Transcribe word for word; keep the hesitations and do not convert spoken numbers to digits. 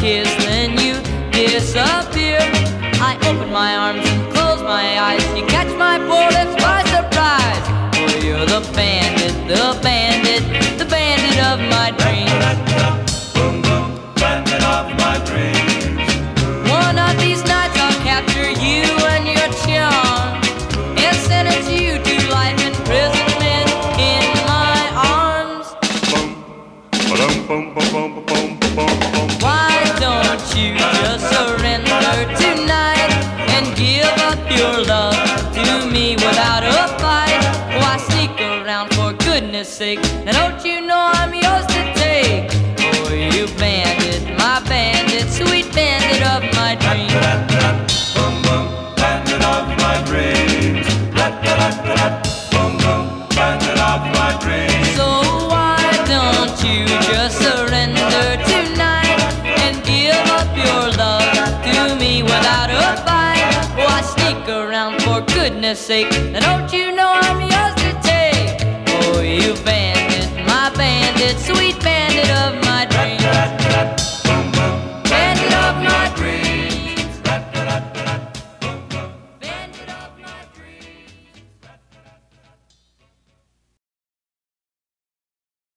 kiss, then you disappear. I open my arms and close my eyes. You catch my bullets by surprise. Oh, you're the bandit, the bandit, the bandit of my dreams. Boom, boom, bandit of my dreams. One of these nights I'll capture you and your charm and sentence you to life imprisonment in my arms. Boom, ba-dum, boom, boom, boom, boom, boom, boom. Why don't you just surrender tonight and give up your love to me without a fight? Why sneak around for goodness sake? And don't you know I'm yours to take? Oh, you bandit, my bandit, sweet bandit of my dreams. Boom, boom, bandit of my dreams. Boom, boom, bandit of my dreams. So why don't you just surrender tonight and give up your love to me without a fight? Why sneak around for goodness sake? And don't you know I'm